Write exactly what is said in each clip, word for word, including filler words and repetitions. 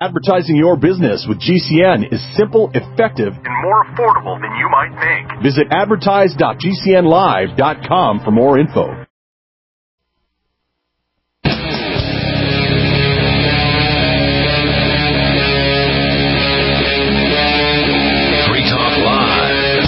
Advertising your business with G C N is simple, effective, and more affordable than you might think. Visit advertise dot g c n live dot com for more info. Free Talk Live.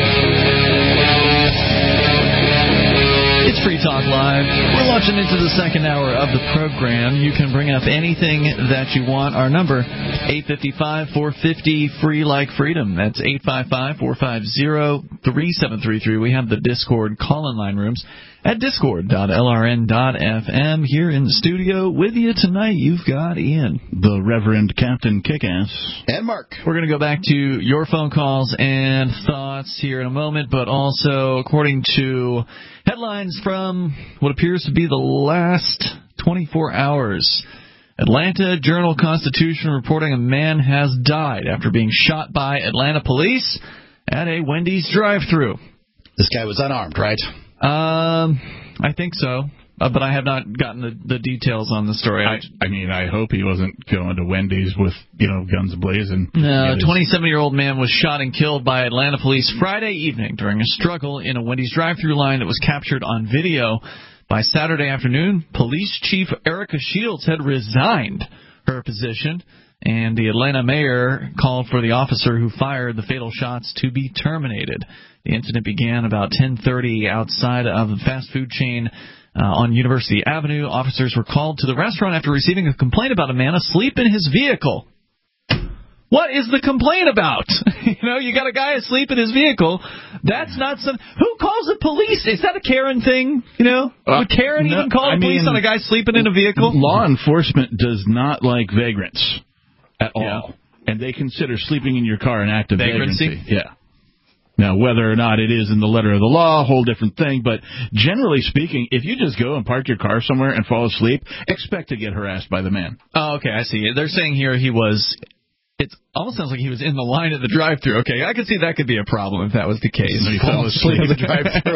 It's Free Talk Live. We're launching into the second hour of the program. You can bring up anything that you want. Our number, eight five five, four five zero, free like freedom. That's eight five five, four five zero, three seven three three. We have the Discord call-in line rooms at discord dot l r n dot f m. Here in the studio with you tonight, you've got Ian, the Reverend Captain Kickass, and Mark. We're going to go back to your phone calls and thoughts here in a moment, but also, according to headlines from what appears to be the last twenty-four hours, Atlanta Journal-Constitution reporting a man has died after being shot by Atlanta police at a Wendy's drive-thru. This guy was unarmed, right? Um, I think so, uh, but I have not gotten the, the details on the story. I, I mean, I hope he wasn't going to Wendy's with, you know, guns blazing. No, a twenty-seven-year-old man was shot and killed by Atlanta police Friday evening during a struggle in a Wendy's drive-thru line that was captured on video. By Saturday afternoon, Police Chief Erica Shields had resigned her position, and the Atlanta mayor called for the officer who fired the fatal shots to be terminated. The incident began about ten thirty outside of the fast food chain uh, on University Avenue. Officers were called to the restaurant after receiving a complaint about a man asleep in his vehicle. What is the complaint about? You know, you got a guy asleep in his vehicle. That's not some... Who calls the police? Is that a Karen thing? You know? Uh, Would Karen no, even call the I police mean, on a guy sleeping in a vehicle? Law enforcement does not like vagrants at all. Yeah. And they consider sleeping in your car an act of vagrancy. vagrancy. Yeah. Now, whether or not it is in the letter of the law, a whole different thing. But generally speaking, if you just go and park your car somewhere and fall asleep, expect to get harassed by the man. Oh, okay, I see. They're saying here he was... It almost sounds like he was in the line at the drive-thru. Okay, I could see that could be a problem if that was the case. He fell asleep at the drive-thru.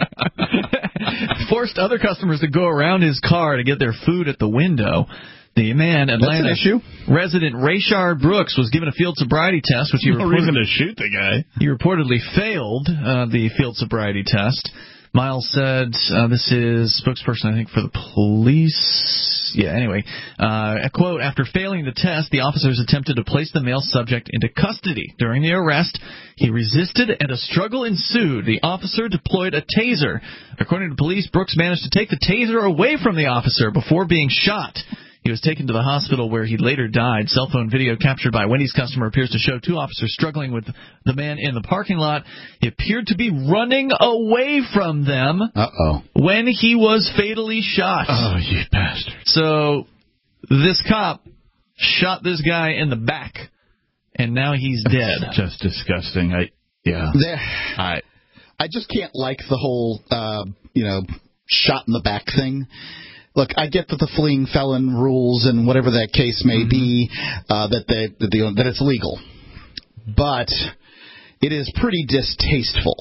Forced other customers to go around his car to get their food at the window. The man, Atlanta That's an issue. resident Rayshard Brooks, was given a field sobriety test, which he no reason to shoot the guy. He reportedly failed uh, the field sobriety test. Miles said, uh, this is spokesperson, I think, for the police. Yeah, anyway, uh, a quote, after failing the test, the officers attempted to place the male subject into custody. During the arrest, he resisted and a struggle ensued. The officer deployed a taser. According to police, Brooks managed to take the taser away from the officer before being shot. He was taken to the hospital where he later died. Cell phone video captured by a Wendy's customer appears to show two officers struggling with the man in the parking lot. He appeared to be running away from them Uh-oh. when he was fatally shot. Oh, you bastard. So this cop shot this guy in the back, and now he's dead. That's just disgusting. I Yeah. There, I, I just can't like the whole, uh, you know, shot in the back thing. Look, I get that the fleeing felon rules and whatever that case may mm-hmm. be, uh, that they, that, they, that it's legal. But it is pretty distasteful.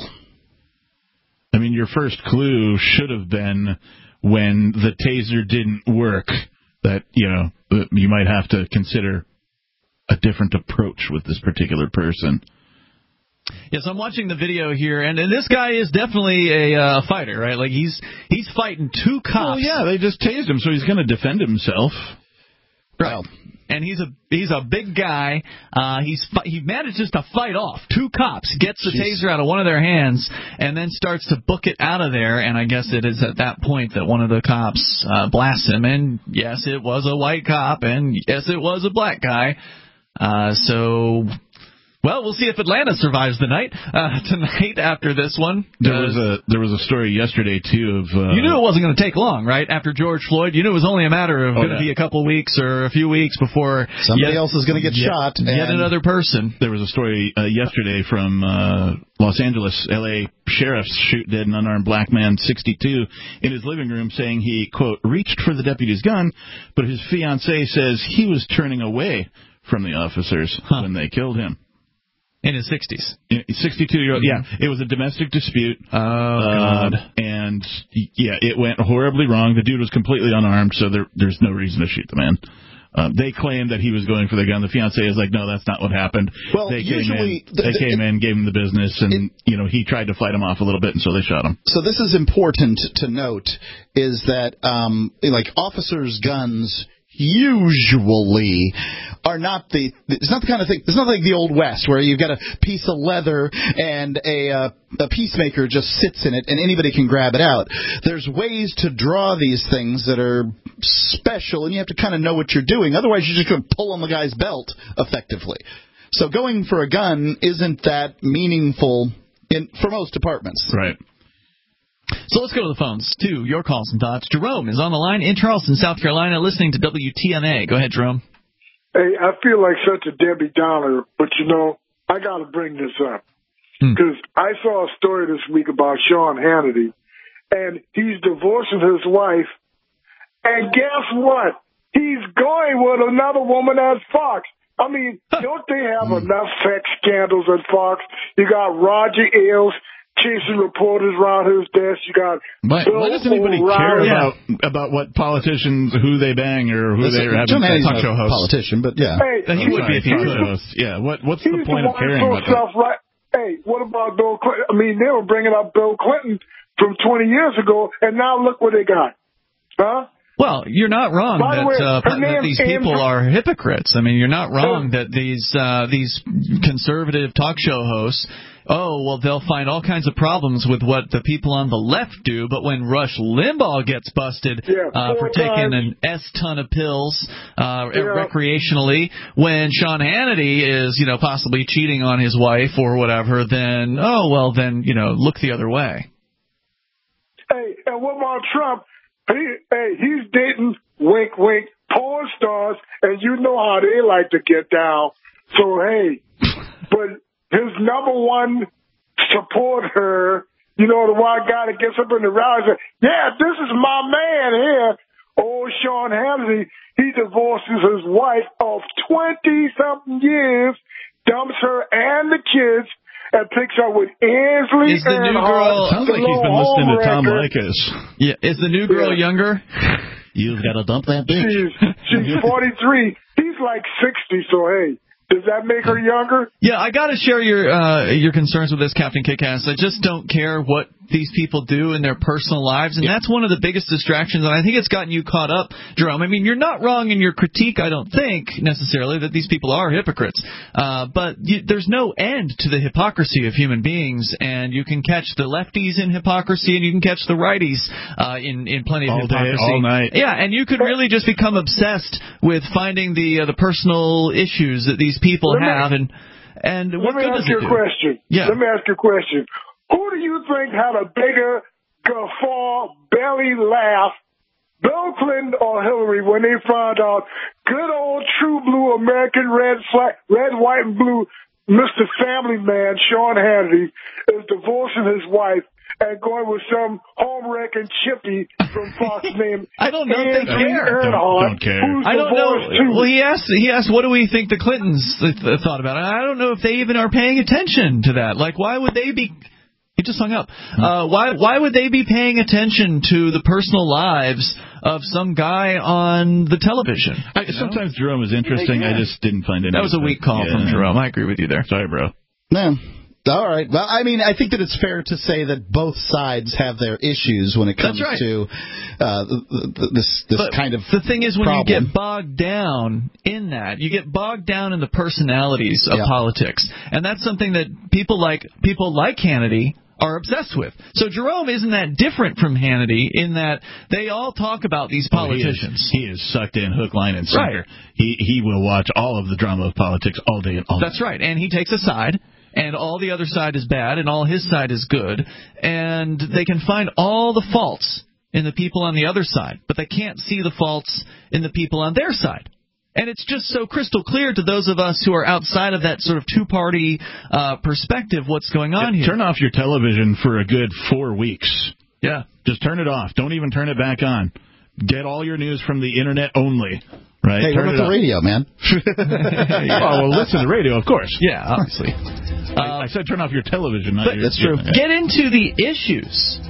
I mean, your first clue should have been when the taser didn't work, that, you know, you might have to consider a different approach with this particular person. Yes, I'm watching the video here, and, and this guy is definitely a uh, fighter, right? Like, he's he's fighting two cops. Well, yeah, they just tased him, so he's going to defend himself. Right. Well, and he's a he's a big guy. Uh, he's he manages to fight off two cops, gets the Jeez. taser out of one of their hands, and then starts to book it out of there. And I guess it is at that point that one of the cops uh, blasts him. And yes, it was a white cop, and yes, it was a black guy. Uh, so. Well, we'll see if Atlanta survives the night uh, tonight after this one. There was a there was a story yesterday too of uh, you knew it wasn't going to take long, right? After George Floyd, you knew it was only a matter of oh, going to yeah. be a couple weeks or a few weeks before somebody yet, else is going to get yet, shot. Yet and another person. There was a story uh, yesterday from uh, Los Angeles, L A sheriffs shoot dead an unarmed black man, sixty-two, in his living room, saying he quote reached for the deputy's gun, but his fiancée says he was turning away from the officers huh. when they killed him. In his sixties. sixty-two-year-old, yeah. It was a domestic dispute. Oh, God. Uh, and, yeah, it went horribly wrong. The dude was completely unarmed, so there, there's no reason to shoot the man. Um, they claim that he was going for the gun. The fiancée is like, no, that's not what happened. Well, they came usually in, the, they the, came it, in, gave him the business, and it, you know he tried to fight him off a little bit, and so they shot him. So this is important to note: is that um, like officers' guns usually are not the it's not the kind of thing it's not like the Old West where you've got a piece of leather and a uh, a peacemaker just sits in it and anybody can grab it out. There's ways to draw these things that are special, and you have to kind of know what you're doing. Otherwise, you're just going to pull on the guy's belt effectively. So going for a gun isn't that meaningful in for most departments. Right. So let's go to the phones, to your calls and thoughts. Jerome is on the line in Charleston, South Carolina, listening to W T M A. Go ahead, Jerome. Hey, I feel like such a Debbie Downer, but, you know, I got to bring this up. Because hmm. I saw a story this week about Sean Hannity, and he's divorcing his wife, and guess what? He's going with another woman at Fox. I mean, don't they have enough sex scandals at Fox? You got Roger Ailes chasing reporters around his desk. You got Why, why does anybody care about about what politicians, who they bang, or who they're having a talk show hosts? Politician, but yeah, hey, he would be if he was. Yeah, what what's the point of caring about that? Right. Hey, what about Bill Clinton? I mean, they were bringing up Bill Clinton from twenty years ago, and now look what they got, huh? Well, you're not wrong that, way, uh, that these people from- are hypocrites. I mean, you're not wrong that these uh, these conservative talk show hosts. Oh, well, they'll find all kinds of problems with what the people on the left do, but when Rush Limbaugh gets busted yeah, uh, for taking times. an S-ton of pills uh, yeah. recreationally, when Sean Hannity is, you know, possibly cheating on his wife or whatever, then, oh, well, then, you know, look the other way. Hey, and what about Trump? He, hey, he's dating, wink, wink, porn stars, and you know how they like to get down. So, hey, but... his number one supporter, you know, the one guy that gets up in the rally and says, yeah, this is my man here. Oh, Sean Hannity, he divorces his wife of twenty-something years, dumps her and the kids, and picks up with Ainsley Is the new Earnhardt. girl- Sounds like he's been listening to Tom Leykis. Yeah, is the new girl yeah. younger? You've got to dump that bitch. She's, she's forty-three. He's like sixty, so hey. Does that make her younger? Yeah, I got to share your uh, your concerns with this, Captain Kickass. I just don't care what these people do in their personal lives, and yeah. that's one of the biggest distractions, and I think it's gotten you caught up, Jerome. I mean, you're not wrong in your critique, I don't think, necessarily, that these people are hypocrites, uh, but you, there's no end to the hypocrisy of human beings, and you can catch the lefties in hypocrisy, and you can catch the righties uh, in, in plenty of all hypocrisy. Day, all night. Yeah, and you could really just become obsessed with finding the uh, the personal issues that these people let have, me, and and let what me good ask does you it a do? question. Yeah. Let me ask you a question. Who do you think had a bigger guffaw, belly laugh, Bill Clinton or Hillary, when they found out good old true blue American red flag, red, white, and blue Mister Family Man Sean Hannity is divorcing his wife and going with some home-wrecking chippy from Fox named I don't know if they care. Don't, don't care. I don't know. Too. Well, he asked. He asked, "What do we think the Clintons th- th- thought about it?" I don't know if they even are paying attention to that. Like, why would they be? He just hung up. Uh, why? Why would they be paying attention to the personal lives of some guy on the television? I, sometimes Jerome is interesting. I just didn't find any. That was a weak call yeah. from Jerome. I agree with you there. Sorry, bro. No. All right. Well, I mean, I think that it's fair to say that both sides have their issues when it comes right. to uh, this this but kind of the thing is, when problem. you get bogged down in that, you get bogged down in the personalities of yeah. politics, and that's something that people like people like Hannity are obsessed with. So Jerome isn't that different from Hannity in that they all talk about these politicians. Oh, he, is, he is sucked in hook, line, and sinker. Right. He he will watch all of the drama of politics all day and all That's night. right, and he takes a side. And all the other side is bad, and all his side is good, and they can find all the faults in the people on the other side, but they can't see the faults in the people on their side. And it's just so crystal clear to those of us who are outside of that sort of two-party uh, perspective what's going on yeah, here. Turn off your television for a good four weeks. Yeah. Just turn it off. Don't even turn it back on. Get all your news from the Internet only. Right? Hey, Turn what about the radio, man? yeah. Oh, well, listen to the radio, of course. Yeah, obviously. I, I said turn off your television. Not But your, that's true. Get into the issues.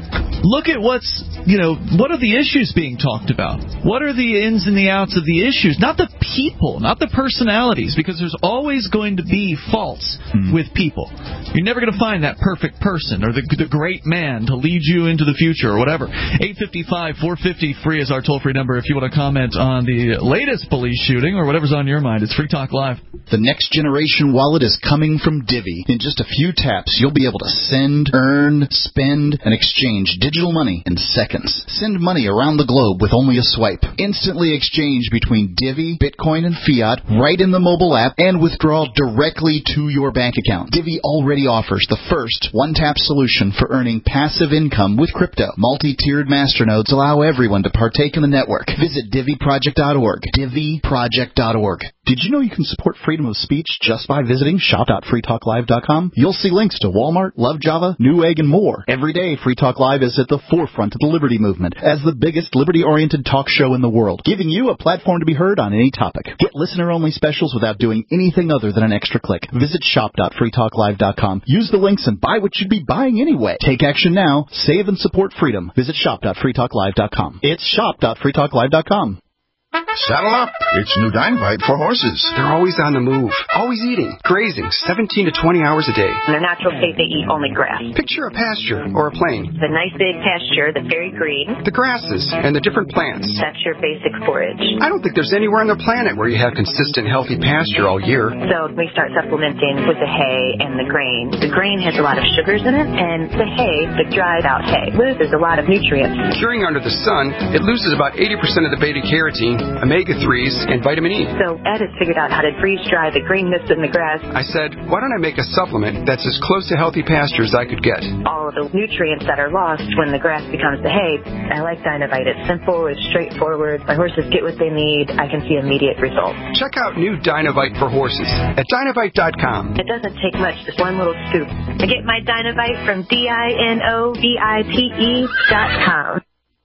look at what's, you know, what are the issues being talked about? What are the ins and the outs of the issues? Not the people, not the personalities, because there's always going to be faults hmm. with people. You're never going to find that perfect person or the, the great man to lead you into the future or whatever. eight five five, four five zero, free is our toll-free number if you want to comment on the latest police shooting or whatever's on your mind. It's Free Talk Live. The next generation wallet is coming from Divvy. In just a few taps, you'll be able to send, earn, spend, and exchange digital money in seconds. Send money around the globe with only a swipe. Instantly exchange between Divvy, Bitcoin, and fiat right in the mobile app and withdraw directly to your bank account. Divvy already offers the first one-tap solution for earning passive income with crypto. Multi-tiered masternodes allow everyone to partake in the network. Visit Divvy Project dot org. Divvy Project dot org. Did you know you can support freedom of speech just by visiting shop dot free talk live dot com? You'll see links to Walmart, Love Java, Newegg, and more. Every day, Free Talk Live is at the forefront of the liberty movement as the biggest liberty-oriented talk show in the world, giving you a platform to be heard on any topic. Get listener-only specials without doing anything other than an extra click. Visit shop dot free talk live dot com. Use the links and buy what you'd be buying anyway. Take action now. Save and support freedom. Visit shop dot free talk live dot com. It's shop dot free talk live dot com. Saddle up. It's new Dynamite for horses. They're always on the move, always eating, grazing, seventeen to twenty hours a day. In their natural state, they eat only grass. Picture a pasture or a plain. The nice big pasture that's very green. The grasses and the different plants. That's your basic forage. I don't think there's anywhere on the planet where you have consistent, healthy pasture all year. So we start supplementing with the hay and the grain. The grain has a lot of sugars in it, and the hay, the dried out hay, loses a lot of nutrients. Curing under the sun, it loses about eighty percent of the beta-carotene, omega threes, and vitamin E. So Ed has figured out how to freeze-dry the greenness in the grass. I said, why don't I make a supplement that's as close to healthy pasture as I could get? All of the nutrients that are lost when the grass becomes the hay. I like Dynavite. It's simple, it's straightforward. My horses get what they need. I can see immediate results. Check out new Dynavite for horses at dynavite dot com. It doesn't take much, just one little scoop. I get my Dynavite from D I N O V I T E dot com.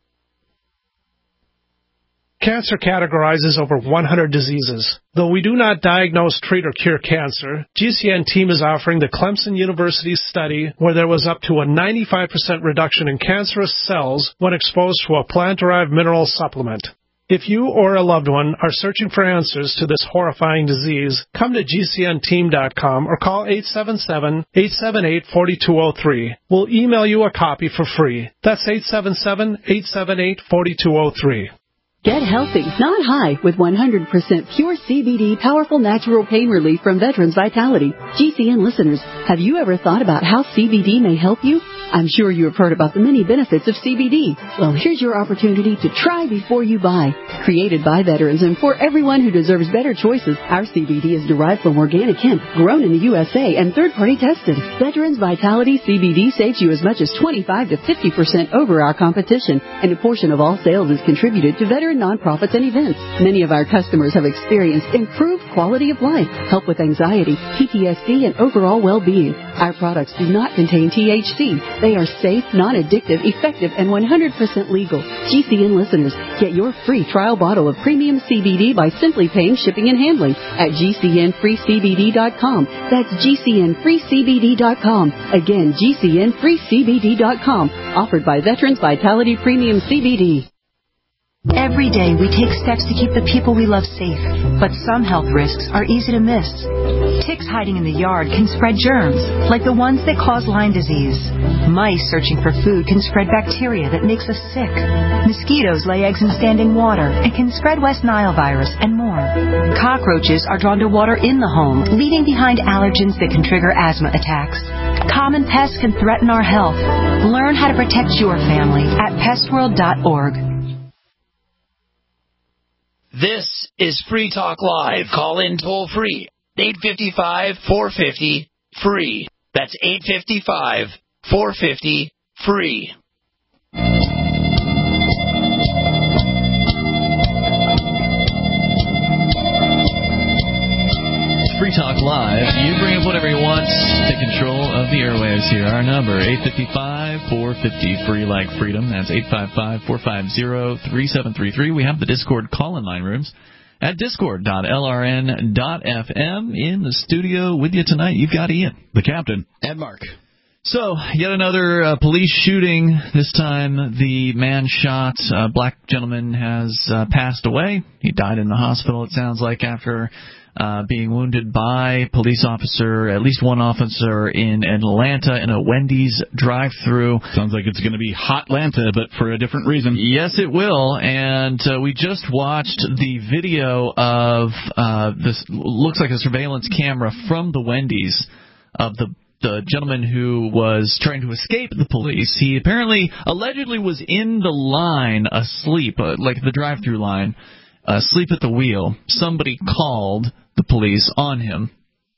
Cancer categorizes over one hundred diseases. Though we do not diagnose, treat, or cure cancer, G C N team is offering the Clemson University study where there was up to a ninety-five percent reduction in cancerous cells when exposed to a plant-derived mineral supplement. If you or a loved one are searching for answers to this horrifying disease, come to G C N team dot com or call eight seven seven, eight seven eight, four two zero three. We'll email you a copy for free. That's eight seven seven, eight seven eight, four two zero three. Get healthy, not high, with one hundred percent pure C B D powerful natural pain relief from Veterans Vitality. G C N listeners, have you ever thought about how C B D may help you? I'm sure you have heard about the many benefits of C B D. Well, here's your opportunity to try before you buy. Created by veterans and for everyone who deserves better choices, our C B D is derived from organic hemp, grown in the U S A, and third-party tested. Veterans Vitality C B D saves you as much as twenty-five to fifty percent over our competition, and a portion of all sales is contributed to veteran nonprofits and events. Many of our customers have experienced improved quality of life, help with anxiety, P T S D, and overall well-being. Our products do not contain T H C. They are safe, non-addictive, effective, and one hundred percent legal. G C N listeners, get your free trial bottle of premium C B D by simply paying shipping and handling at G C N free C B D dot com. That's G C N free C B D dot com. Again, G C N free C B D dot com. Offered by Veterans Vitality Premium C B D. Every day we take steps to keep the people we love safe, but some health risks are easy to miss. Ticks hiding in the yard can spread germs, like the ones that cause Lyme disease. Mice searching for food can spread bacteria that makes us sick. Mosquitoes lay eggs in standing water and can spread West Nile virus and more. Cockroaches are drawn to water in the home, leaving behind allergens that can trigger asthma attacks. Common pests can threaten our health. Learn how to protect your family at pest world dot org. This is Free Talk Live. Call in toll free. eight five five, four five zero, free. That's eight five five, four five zero, free. Free Talk Live. You bring up whatever you want. Take control of the airwaves here. Our number, eight five five, four five zero, free like freedom. That's eight five five, four five zero, three seven three three. We have the Discord call-in line rooms at discord dot L R N dot F M. In the studio with you tonight, you've got Ian. The captain. And Mark. So, yet another uh, police shooting. This time, the man shot, a black gentleman, has uh, passed away. He died in the hospital, it sounds like, after uh, being wounded by police officer, at least one officer in Atlanta in a Wendy's drive-thru. Sounds like it's going to be hot Atlanta, but for a different reason. Yes, it will. And uh, we just watched the video of uh, this, looks like a surveillance camera from the Wendy's of the the gentleman who was trying to escape the police. He apparently, allegedly, was in the line asleep, uh, like the drive-thru line, asleep at the wheel. Somebody called the police on him,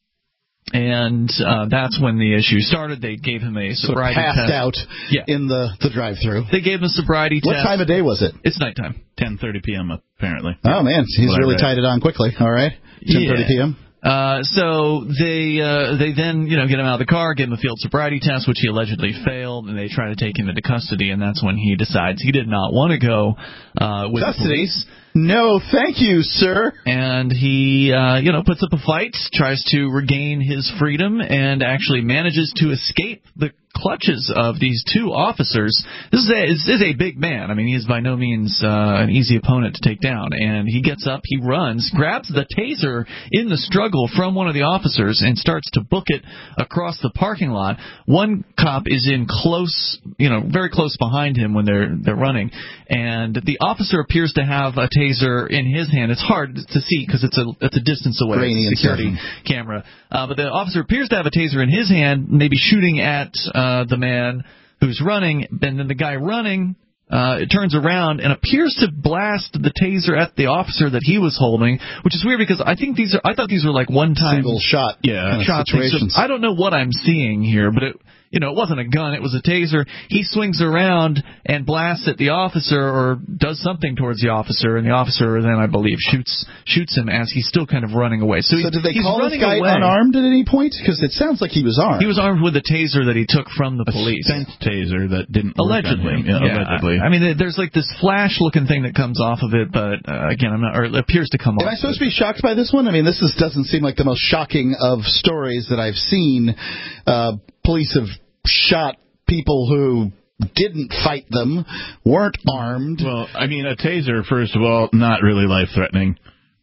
and uh, that's when the issue started. They gave him a sobriety so passed test. out yeah. in the, the drive-thru. They gave him a sobriety what test. What time of day was it? It's nighttime. ten thirty p.m., apparently. Oh, man. He's what really tied it on quickly. All right. ten thirty yeah. p.m. Uh, so they uh, they then you know get him out of the car, give him a field sobriety test, which he allegedly failed, and they try to take him into custody, and that's when he decides he did not want to go uh, with custody? the police. No, thank you, sir. And he, uh, you know, puts up a fight, tries to regain his freedom, and actually manages to escape the clutches of these two officers. This is a, this is a big man. I mean, he is by no means uh, an easy opponent to take down. And he gets up, he runs, grabs the taser in the struggle from one of the officers, and starts to book it across the parking lot. One cop is in close, you know, very close behind him when they're they're running, and the officer appears to have a taser in his hand. It's hard to see because it's a it's a distance away. Grainy it's a security camera, uh, but the officer appears to have a taser in his hand, maybe shooting at uh, the man who's running, and then the guy running uh, it turns around and appears to blast the taser at the officer that he was holding, which is weird because I think these are I thought these were like one time single shot yeah kind of shot situations. So I don't know what I'm seeing here, but it. You know, it wasn't a gun, it was a taser. He swings around and blasts at the officer or does something towards the officer, and the officer then, I believe, shoots shoots him as he's still kind of running away. So, so he, did they he's call this running guy away. unarmed at any point? Because it sounds like he was armed. He was armed with a taser that he took from the a police. A taser that didn't Allegedly. work on him. Yeah, yeah, allegedly. I, I mean, there's like this flash-looking thing that comes off of it, but uh, again, I'm not, or it appears to come Am off. Am I supposed to be shocked by this one? I mean, this is, doesn't seem like the most shocking of stories that I've seen. Uh, police have shot people who didn't fight them, weren't armed. Well, I mean, a taser, first of all, not really life-threatening.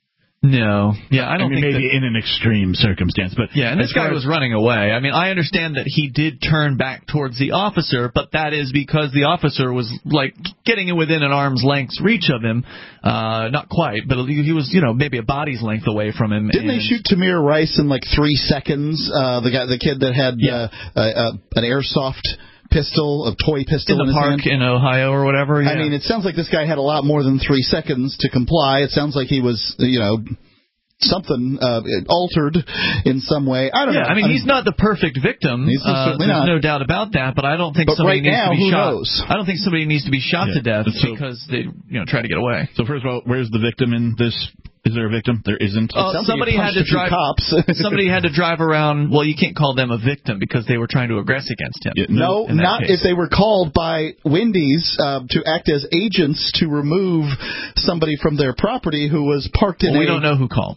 No. Yeah, I don't I mean, think maybe that, in an extreme circumstance, but yeah, and this guy was running away. I mean, I understand that he did turn back towards the officer, but that is because the officer was like getting within an arm's length reach of him. Uh, not quite, but he was, you know, maybe a body's length away from him. Didn't and, they shoot Tamir Rice in like three seconds? Uh, the guy, the kid that had yeah. uh, uh, uh, an airsoft pistol, a toy pistol in the in his park hand. in Ohio or whatever. Yeah. I mean, it sounds like this guy had a lot more than three seconds to comply. It sounds like he was, you know, something uh, altered in some way. I don't yeah, know. I mean, I he's mean, not the perfect victim. He's uh, certainly there's not. no doubt about that. But I don't think but somebody right needs now, to be who shot. knows? I don't think somebody needs to be shot yeah. to death so, because they, you know, try to get away. So first of all, where's the victim in this? Is there a victim? There isn't. Uh, somebody had to drive. Cops. somebody had to drive around. Well, you can't call them a victim because they were trying to aggress against him. Yeah, no, no not case. if they were called by Wendy's uh, to act as agents to remove somebody from their property who was parked in. Well, we a, don't know who called.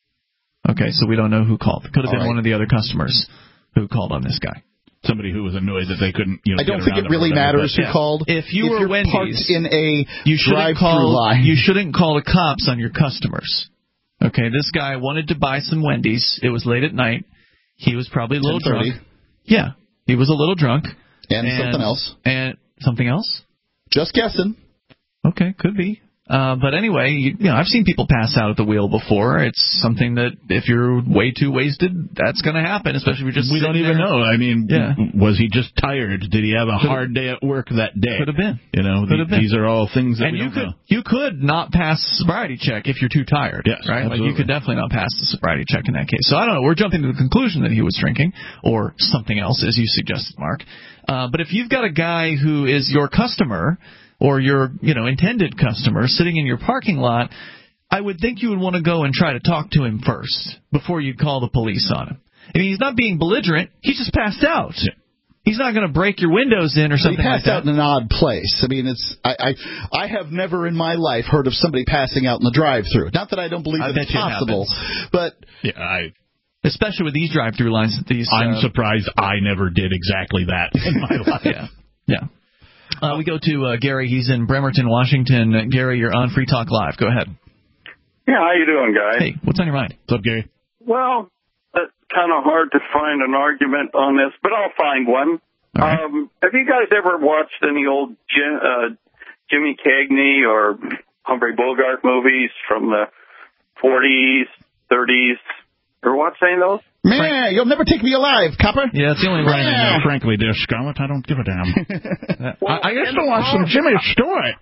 Okay, so we don't know who called. It could have been right. one of the other customers who called on this guy. Somebody who was annoyed that they couldn't, you know, I don't get think around it really whatever, matters who yeah. called. If you if were you're Wendy's, parked in a you shouldn't drive-through call. line, You shouldn't call the cops on your customers. Okay, this guy wanted to buy some Wendy's. It was late at night. He was probably a little drunk. Yeah, he was a little drunk. And, and something else. And something else? Just guessing. Okay, could be. Uh, but anyway, you, you know, I've seen people pass out at the wheel before. It's something that if you're way too wasted, that's going to happen, especially if you're just We don't even there. know. I mean, yeah. was he just tired? Did he have a Could've, hard day at work that day? Could have been. You know, the, been. these are all things that and we you don't could, know. You could not pass a sobriety check if you're too tired. Yes, right? absolutely. Like you could definitely not pass the sobriety check in that case. So I don't know. We're jumping to the conclusion that he was drinking or something else, as you suggested, Mark. Uh, but if you've got a guy who is your customer or your, you know, intended customer sitting in your parking lot, I would think you would want to go and try to talk to him first before you call the police on him. I mean, he's not being belligerent. He's just passed out. Yeah. He's not going to break your windows in or something he passed like that. out in an odd place. I mean, it's I, I I have never in my life heard of somebody passing out in the drive-thru. Not that I don't believe I that it's bet you it possible, happens. but yeah, I Especially with these drive-through lines. These. I'm uh, surprised I never did exactly that in my life. Yeah. Yeah. Uh, we go to uh, Gary. He's in Bremerton, Washington. Uh, Gary, you're on Free Talk Live. Go ahead. Yeah, how you doing, guys? Hey, what's on your mind? What's up, Gary? Well, it's kind of hard to find an argument on this, but I'll find one. Right. Um, have you guys ever watched any old Jim, uh, Jimmy Cagney or Humphrey Bogart movies from the forties, thirties? Ever watched any of those? Man, you'll never take me alive, copper. Yeah, it's the only line in there. Frankly, dear Scarlett, I don't give a damn. Well, I, I used to watch some Jimmy Stewart.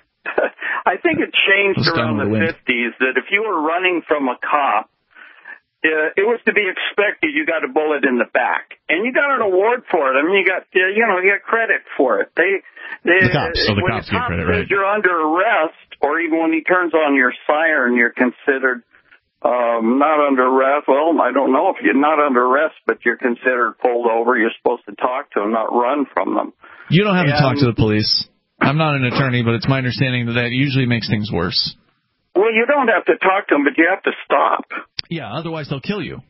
I think it changed Let's around the fifties that if you were running from a cop, uh, it was to be expected you got a bullet in the back. And you got an award for it. I mean, you got, uh, you know, you got credit for it. They, they, the cops. So the when cops the get cop credit, says right? you're under arrest, or even when he turns on your siren, you're considered um, not under arrest. Well, I don't know if you're not under arrest, but you're considered pulled over. You're supposed to talk to them, not run from them. You don't have and, to talk to the police. I'm not an attorney, but it's my understanding that that usually makes things worse. Well, you don't have to talk to them, but you have to stop. Yeah, otherwise they'll kill you.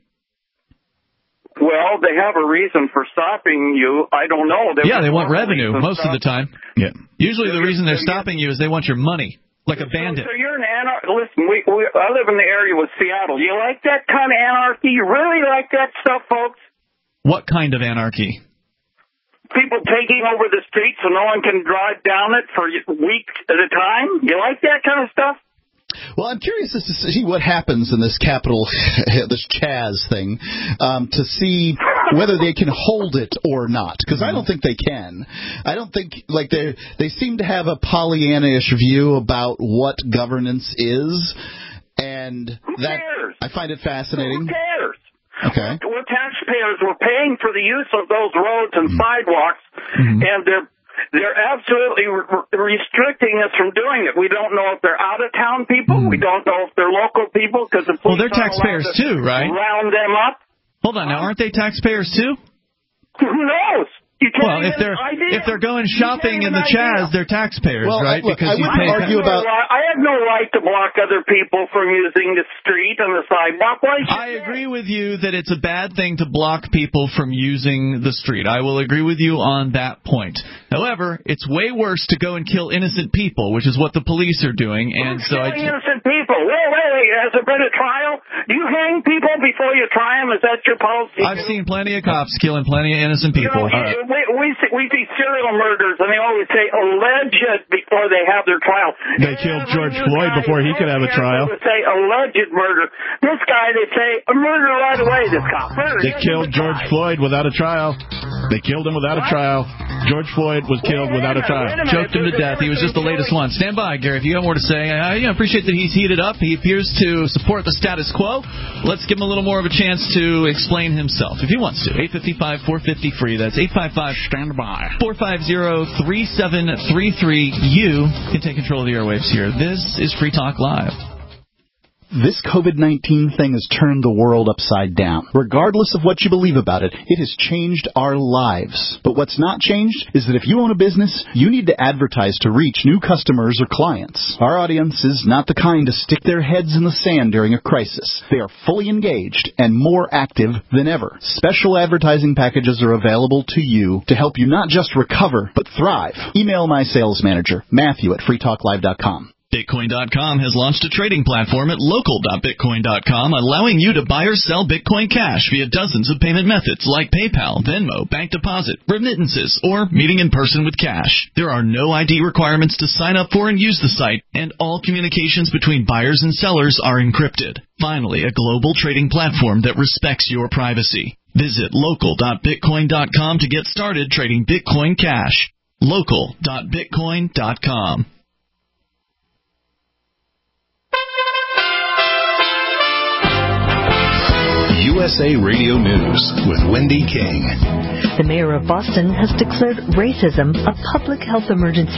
Well, they have a reason for stopping you. I don't know. They yeah, they want revenue most of the time. Yeah. Usually the reason they're stopping you is they want your money, like a bandit. So, so you're an anarchist. Listen, we, we, I live in the area with Seattle. You like that kind of anarchy? You really like that stuff, folks? What kind of anarchy? People taking over the street so no one can drive down it for weeks at a time? You like that kind of stuff? Well, I'm curious as to see what happens in this Capitol, this Chaz thing, um, to see whether they can hold it or not. Because I don't think they can. I don't think, like, they they seem to have a Pollyanna-ish view about what governance is. And Who that cares? I find it fascinating. Who cares? Okay. We're taxpayers. We're paying for the use of those roads and Mm-hmm. sidewalks, Mm-hmm. and they're they're absolutely re- restricting us from doing it. We don't know if they're out-of-town people. Mm-hmm. We don't know if they're local people because the Well, police they're aren't taxpayers allowed to too, right? round them up. Hold on, now aren't they taxpayers too? Who knows? You can't Well, if even they're idea. if they're going You shopping in can't the even Chaz, idea. they're taxpayers, Well, right? look, because I you wouldn't pay argue them. about- I have no right to block other people from using the street and the sidewalk. Why should I agree with you that it's a bad thing to block people from using the street. I will agree with you on that point. However, it's way worse to go and kill innocent people, which is what the police are doing. And so I, killing innocent people. Wait, wait, wait. Has there been a trial? Do you hang people before you try them? Is that your policy? I've seen plenty of cops killing plenty of innocent people. You know, we, we, see, we see serial murders, and they always say alleged before they have their trial. They killed George Floyd before he could have a trial. They say alleged murder. This guy, they say a murder right away. This cop. Murder. They killed George Floyd without a trial. They killed him without a trial. George Floyd was killed without a trial. Choked him to death. He was just the latest one. Stand by, Gary, if you have more to say. I you know, appreciate that he's heated up. He appears to support the status quo. Let's give him a little more of a chance to explain himself, if he wants to. eight five five, four five zero, free. That's eight five five, stand by. four five zero, three seven three three. You can take control of the airwaves here. This is Free Talk Live. This COVID nineteen thing has turned the world upside down. Regardless of what you believe about it, it has changed our lives. But what's not changed is that if you own a business, you need to advertise to reach new customers or clients. Our audience is not the kind to stick their heads in the sand during a crisis. They are fully engaged and more active than ever. Special advertising packages are available to you to help you not just recover, but thrive. Email my sales manager, Matthew at free talk live dot com. Bitcoin dot com has launched a trading platform at local dot bitcoin dot com, allowing you to buy or sell Bitcoin Cash via dozens of payment methods like PayPal, Venmo, bank deposit, remittances, or meeting in person with cash. There are no I D requirements to sign up for and use the site, and all communications between buyers and sellers are encrypted. Finally, a global trading platform that respects your privacy. Visit local dot bitcoin dot com to get started trading Bitcoin Cash. local dot bitcoin dot com. U S A Radio News with Wendy King. The mayor of Boston has declared racism a public health emergency.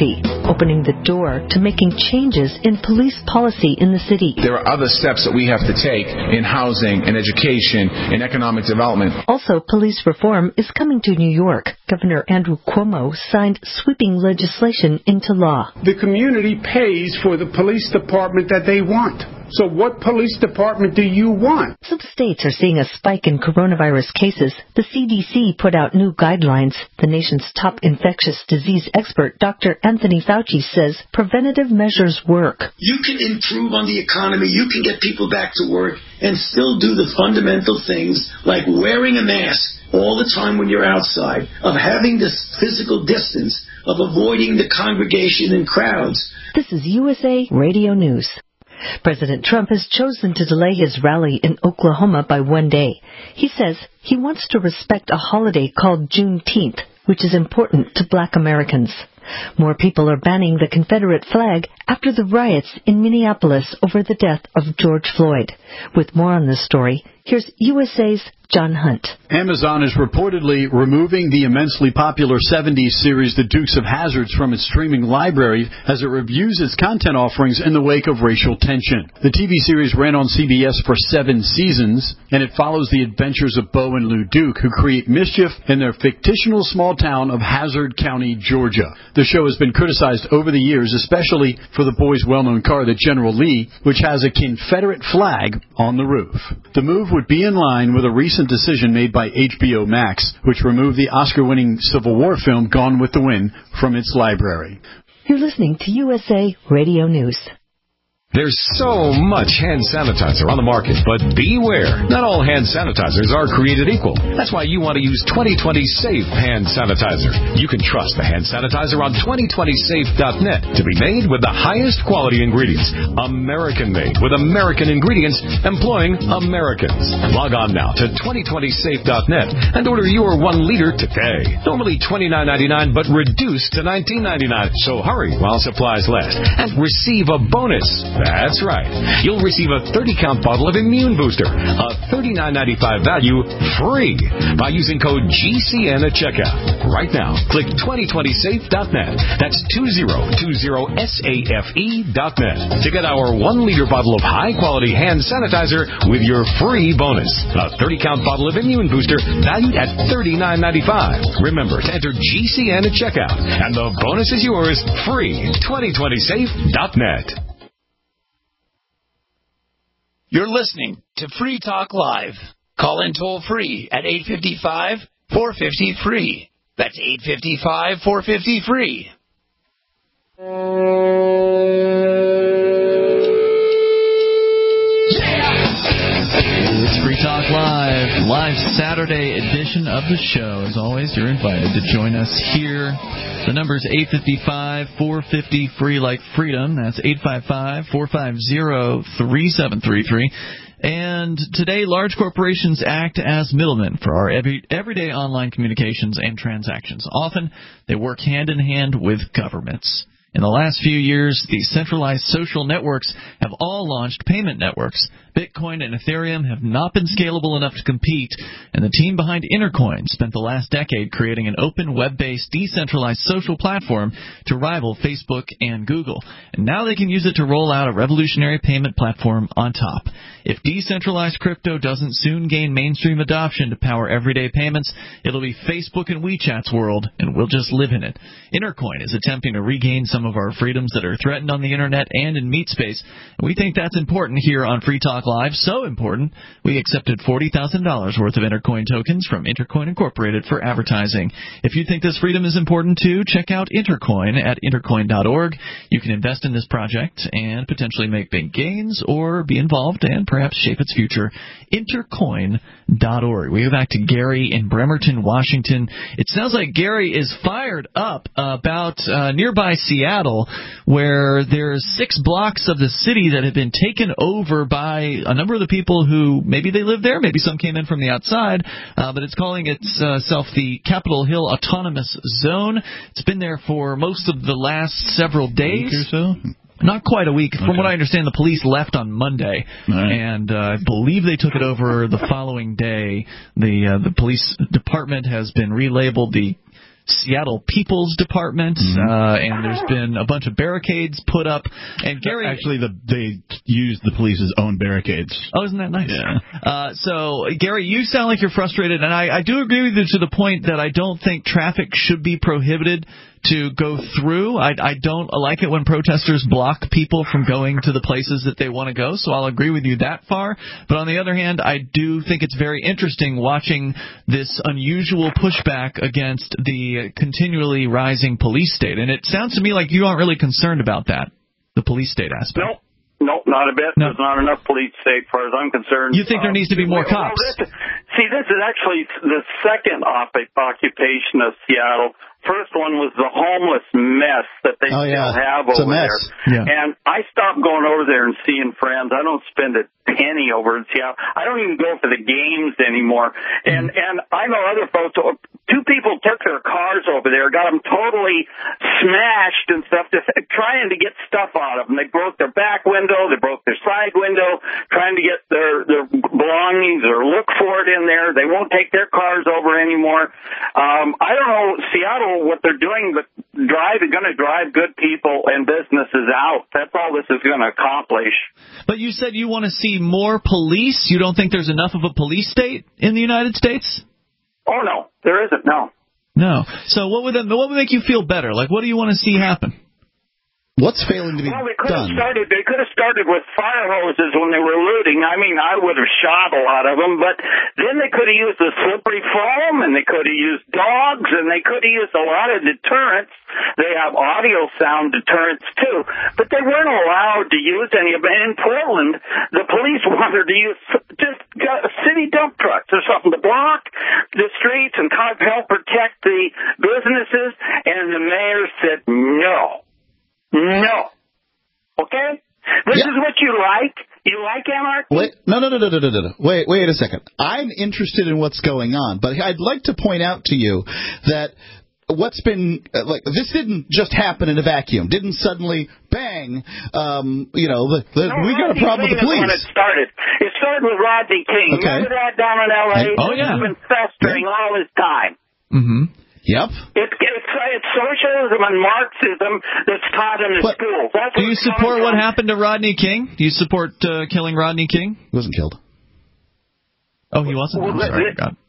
opening the door to making changes in police policy in the city. There are other steps that we have to take in housing, in education, in economic development. Also, police reform is coming to New York. Governor Andrew Cuomo signed sweeping legislation into law. The community pays for the police department that they want. So what police department do you want? Some states are seeing a spike in coronavirus cases. The C D C put out new guidelines. The nation's top infectious disease expert, Doctor Anthony Fauci, says preventative measures work. You can improve on the economy. You can get people back to work and still do the fundamental things like wearing a mask all the time when you're outside, of having this physical distance, of avoiding the congregation and crowds. This is U S A Radio News. President Trump has chosen to delay his rally in Oklahoma by one day. He says he wants to respect a holiday called Juneteenth, which is important to black Americans. More people are banning the Confederate flag after the riots in Minneapolis over the death of George Floyd. With more on this story, here's U S A's John Hunt. Amazon is reportedly removing the immensely popular seventies series The Dukes of Hazzard from its streaming library as it reviews its content offerings in the wake of racial tension. The T V series ran on C B S for seven seasons, and it follows the adventures of Bo and Lou Duke, who create mischief in their fictional small town of Hazzard County, Georgia. The show has been criticized over the years, especially for the boys' well-known car, the General Lee, which has a Confederate flag on the roof. The move would be in line with a recent decision made by H B O Max, which removed the Oscar-winning Civil War film Gone with the Wind from its library. You're listening to U S A Radio News. There's so much hand sanitizer on the market, but beware. Not all hand sanitizers are created equal. That's why you want to use twenty twenty Safe Hand Sanitizer. You can trust the hand sanitizer on twenty twenty safe dot net to be made with the highest quality ingredients. American-made with American ingredients employing Americans. Log on now to twenty twenty safe dot net and order your one liter today. Normally twenty-nine ninety-nine, but reduced to nineteen ninety-nine. So hurry while supplies last and receive a bonus. That's right. You'll receive a thirty count bottle of Immune Booster, a thirty-nine ninety-five value, free by using code G C N at checkout. Right now, click twenty twenty safe dot net. That's twenty twenty safe dot net to get our one liter bottle of high-quality hand sanitizer with your free bonus. A thirty count bottle of Immune Booster valued at thirty-nine ninety-five. Remember to enter G C N at checkout, and the bonus is yours free. twenty twenty safe dot net. You're listening to Free Talk Live. Call in toll free at eight five five, four five zero, free. That's eight five five, four five zero, free. It's Free Talk Live, live Saturday edition of the show. As always, you're invited to join us here. The number is eight five five, four five zero, free, like freedom. That's eight five five, four five zero, three seven three three. And today, large corporations act as middlemen for our every, everyday online communications and transactions. Often, they work hand in hand with governments. In the last few years, these centralized social networks have all launched payment networks. Bitcoin and Ethereum have not been scalable enough to compete, and the team behind Intercoin spent the last decade creating an open, web-based, decentralized social platform to rival Facebook and Google. And now they can use it to roll out a revolutionary payment platform on top. If decentralized crypto doesn't soon gain mainstream adoption to power everyday payments, it'll be Facebook and WeChat's world, and we'll just live in it. Intercoin is attempting to regain some of our freedoms that are threatened on the Internet and in meat space. And we think that's important here on Free Talk Live. So important, we accepted forty thousand dollars worth of Intercoin tokens from Intercoin Incorporated for advertising. If you think this freedom is important too, check out Intercoin at intercoin dot org. You can invest in this project and potentially make big gains or be involved and perhaps shape its future. intercoin dot org. We go back to Gary in Bremerton, Washington. It sounds like Gary is fired up about uh, nearby Seattle, where there's six blocks of the city that have been taken over by a number of the people who maybe they live there, maybe some came in from the outside, uh, but it's calling itself the Capitol Hill Autonomous Zone. It's been there for most of the last several days. A week or so? Not quite a week. From okay. what I understand, the police left on Monday, right. and uh, I believe they took it over the following day. The uh, the police department has been relabeled the Seattle People's Department, Mm-hmm. uh, and there's been a bunch of barricades put up. And Gary, actually, the, they used the police's own barricades. Oh, isn't that nice? Yeah. Uh, so, Gary, you sound like you're frustrated, and I, I do agree with you to the point that I don't think traffic should be prohibited to go through. I, I don't like it when protesters block people from going to the places that they want to go, so I'll agree with you that far. But on the other hand, I do think it's very interesting watching this unusual pushback against the continually rising police state. And it sounds to me like you aren't really concerned about that, the police state aspect. Nope. Nope, not a bit. No. There's not enough police state, as far as I'm concerned. You think there needs to be more well, cops? Well, this, see, this is actually the second op- occupation of Seattle. First one was the homeless mess that they oh, still yeah. have it's over a mess. there. Yeah. And I stopped going over there and seeing friends. I don't spend a penny over in Seattle. I don't even go for the games anymore. And mm-hmm. and I know other folks. Two people took their cars over there, got them totally smashed and stuff, just trying to get stuff out of them. They broke their back window, they broke their side window, trying to get their their belongings or look for it in there. They won't take their cars over anymore. Um, I don't know, Seattle, what they're doing, but drive going to drive good people and businesses out. That's all this is going to accomplish. But you said you want to see more police. You don't think there's enough of a police state in the United States? Oh no, there isn't. No. No. So what would that, what would make you feel better? Like, what do you want to see happen? What's failing to be well, they could done? Have started, they could have started with fire hoses when they were looting. I mean, I would have shot a lot of them, but then they could have used the slippery foam, and they could have used dogs, and they could have used a lot of deterrents. They have audio sound deterrents, too. But they weren't allowed to use any of it. In Portland, the police wanted to use just city dump trucks or something to block the streets and help protect the businesses, and the mayor said no. No. Okay? This yeah. is what you like? You like anarchy? Wait, no, no, no, no, no, no, no. Wait, wait a second. I'm interested in what's going on, but I'd like to point out to you that what's been uh, like this didn't just happen in a vacuum. Didn't suddenly bang. Um, you know, the, the, no, we got a problem with the police. When it started, it started with Rodney King. Okay. Remember that down in L A? I, oh yeah. He's been festering yeah. all his time. Mm-hmm. Yep. It's, it's, it's socialism and Marxism that's taught in the what, schools. That's do you support what happened to Rodney King? Do you support uh, killing Rodney King? He wasn't killed. Oh, he wasn't? Well, I'm sorry, it, I forgot.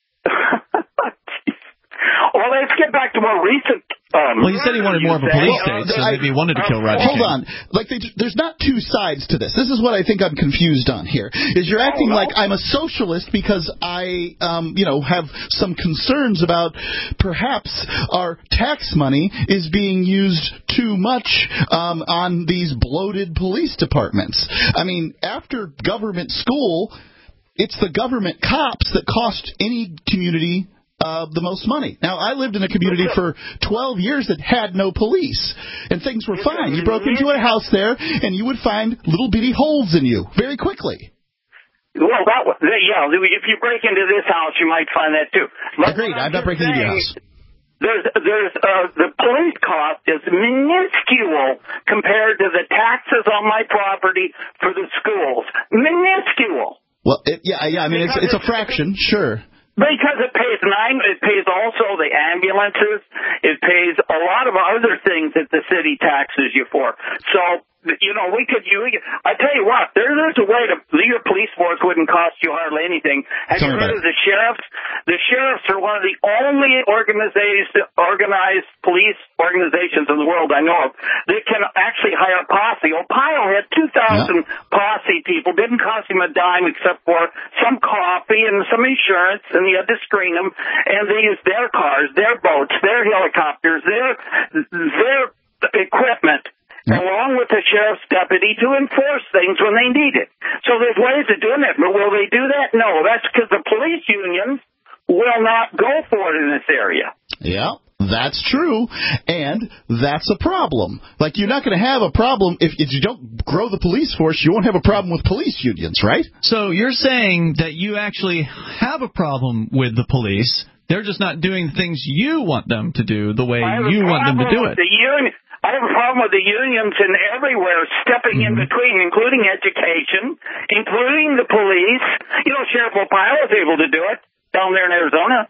Well, let's get back to more recent. Um, well, you said he wanted more of a police well, state, so I, maybe he wanted to kill Rodney Hold King. on. Like, they, there's not two sides to this. This is what I think I'm confused on here. Is you're acting oh, no. like I'm a socialist because I, um, you know, have some concerns about perhaps our tax money is being used too much um, on these bloated police departments. I mean, after government school, it's the government cops that cost any community Uh, the most money. Now, I lived in a community for twelve years that had no police, and things were fine. You broke into a house there, and you would find little bitty holes in you very quickly. Well, that was, yeah, if you break into this house, you might find that too. But Agreed. I'm not breaking into your house. There's, there's, uh, the police cost is minuscule compared to the taxes on my property for the schools. Minuscule. Well, it, yeah, yeah. I mean, it's it's a fraction, sure. Because it pays nine, it pays also the ambulances, it pays a lot of other things that the city taxes you for. So, you know, we could, you, I tell you what, there, there's a way to, your police force wouldn't cost you hardly anything. Have you heard of the sheriffs? The sheriffs are one of the only organized, organized police organizations in the world I know of that can actually hire posse. Ohio had two thousand yeah. posse people, didn't cost him a dime except for some coffee and some insurance, and you had to screen them, and they used their cars, their boats, their helicopters, their, their equipment, along with the sheriff's deputy to enforce things when they need it. So there's ways of doing it. But will they do that? No. That's because the police unions will not go for it in this area. Yeah, that's true, and that's a problem. Like, you're not going to have a problem if, if you don't grow the police force, you won't have a problem with police unions, right? So you're saying that you actually have a problem with the police. They're just not doing things you want them to do the way you want them to do it. The union. I have a problem with the unions and everywhere stepping mm-hmm. in between, including education, including the police. You know, Sheriff Opio was able to do it down there in Arizona.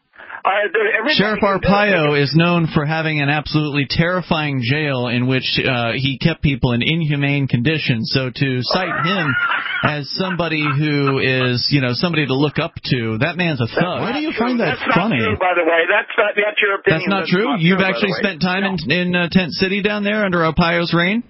Uh, Sheriff Arpaio is known for having an absolutely terrifying jail in which uh, he kept people in inhumane conditions. So to cite him as somebody who is, you know, somebody to look up to, that man's a thug. Why do you find that that's funny? Not true, by the way, that's not that's your opinion. That's not that's true. Not You've true, actually spent time no. in in uh, Tent City down there under Arpaio's reign.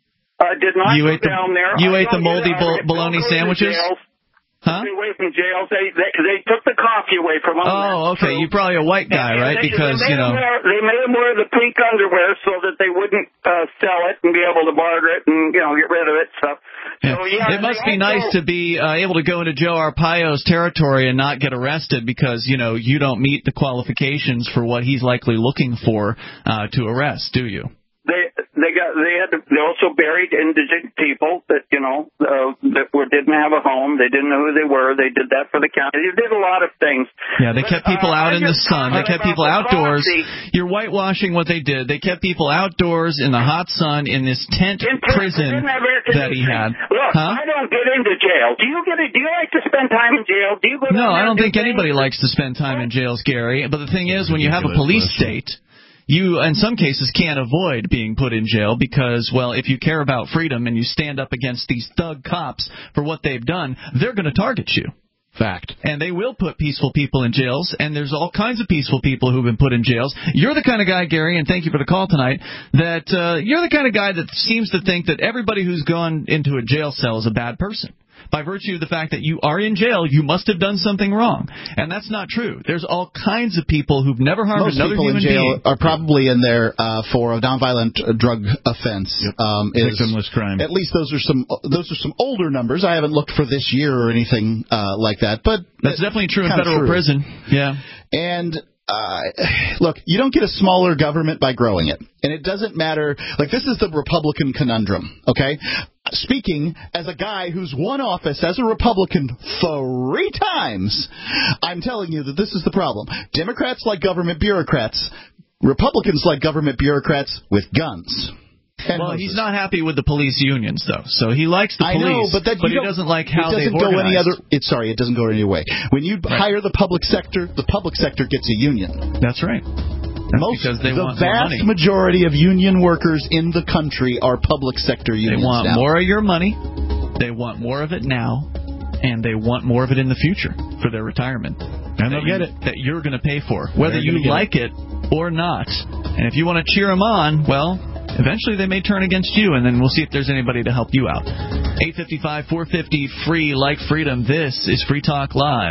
I did not you go ate the, down there. You I ate the moldy I, bologna sandwiches. Huh? Stay away from jails. They, they they took the coffee away from them. Oh, okay. You're probably a white guy, and, right? They, because they you know wear, they made them wear the pink underwear so that they wouldn't uh, sell it and be able to barter it and you know get rid of it. So, yeah. so yeah, it must be nice to be uh, able to go into Joe Arpaio's territory and not get arrested because you know you don't meet the qualifications for what he's likely looking for uh, to arrest, do you? They they got they had to, they also buried indigent people that you know uh, that were didn't have a home. They didn't know who they were. They did that for the county. They did a lot of things. Yeah, they kept people uh, out in the sun. They kept people outdoors. Coffee. You're whitewashing what they did. They kept people outdoors in the hot sun in this tent in prison that he had. Look, huh? I don't get into jail. Do you get it? Do you like to spend time in jail? Do you go? No, I don't do think things? anybody likes to spend time in jails, Gary. But the thing is, when you have a police state, you, in some cases, can't avoid being put in jail because, well, if you care about freedom and you stand up against these thug cops for what they've done, they're going to target you. Fact. And they will put peaceful people in jails, and there's all kinds of peaceful people who've been put in jails. You're the kind of guy, Gary, and thank you for the call tonight, that uh, you're the kind of guy that seems to think that everybody who's gone into a jail cell is a bad person. By virtue of the fact that you are in jail, you must have done something wrong. And that's not true. There's all kinds of people who've never harmed Most another people human in jail being. are probably in there uh, for a nonviolent uh, drug offense. Yep. Um, is, Victimless crime. At least those are some those are some older numbers. I haven't looked for this year or anything uh, like that, but that's definitely true in federal true. prison. Yeah. And uh, look, you don't get a smaller government by growing it. And it doesn't matter. Like, this is the Republican conundrum, okay? Speaking as a guy who's won office as a Republican three times, I'm telling you that this is the problem. Democrats like government bureaucrats. Republicans like government bureaucrats with guns. And well, hoses. he's not happy with the police unions, though. So he likes the police, I know, but, that but you he doesn't like how it doesn't they've go organized. any other. It's sorry, it doesn't go any way. When you right. hire the public sector, the public sector gets a union. That's right. That's Most, because they the want more vast money. majority of union workers in the country are public sector unions. They want now. more of your money. They want more of it now, and they want more of it in the future for their retirement. And they'll get it. That you're going to pay for, whether They're you like it. it or not. And if you want to cheer them on, well, eventually they may turn against you, and then we'll see if there's anybody to help you out. eight five five, four fifty, free, like freedom. This is Free Talk Live.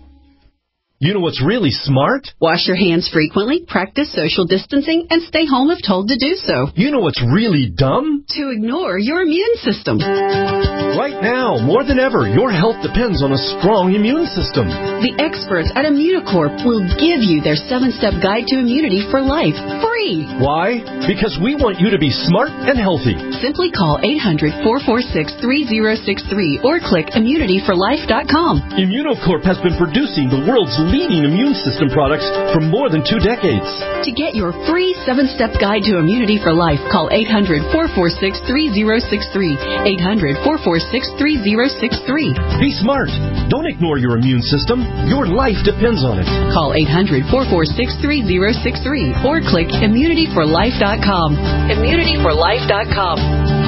You know what's really smart? Wash your hands frequently, practice social distancing, and stay home if told to do so. You know what's really dumb? To ignore your immune system. Right now, more than ever, your health depends on a strong immune system. The experts at Immunocorp will give you their seven-step guide to immunity for life, free. Why? Because we want you to be smart and healthy. Simply call eight hundred, four four six, three zero six three or click immunity for life dot com. Immunocorp has been producing the world's leading immune system products for more than two decades. To get your free seven-step guide to immunity for life, call eight hundred, four four six, three zero six three, eight hundred, four four six, three zero six three. Be smart. Don't ignore your immune system. Your life depends on it. Call eight hundred, four four six, three zero six three or click immunity for life dot com. immunity for life dot com.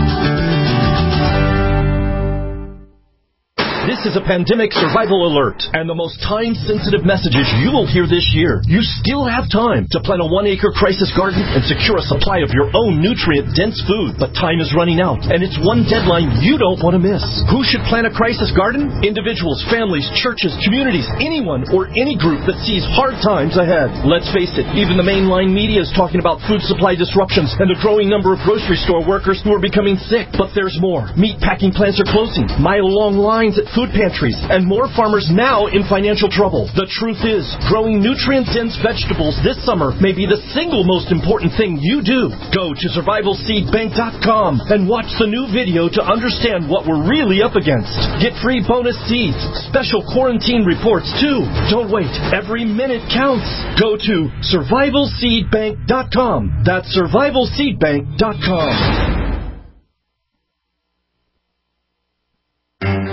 This is a pandemic survival alert, and the most time-sensitive messages you will hear this year. You still have time to plant a one-acre crisis garden and secure a supply of your own nutrient-dense food. But time is running out, and it's one deadline you don't want to miss. Who should plant a crisis garden? Individuals, families, churches, communities, anyone or any group that sees hard times ahead. Let's face it, even the mainline media is talking about food supply disruptions and a growing number of grocery store workers who are becoming sick. But there's more. Meat packing plants are closing, mile-long lines at food pantries, and more farmers now in financial trouble. The truth is, growing nutrient-dense vegetables this summer may be the single most important thing you do. Go to survival seed bank dot com and watch the new video to understand what we're really up against. Get free bonus seeds, special quarantine reports too. Don't wait. Every minute counts. Go to survival seed bank dot com. That's survival seed bank dot com.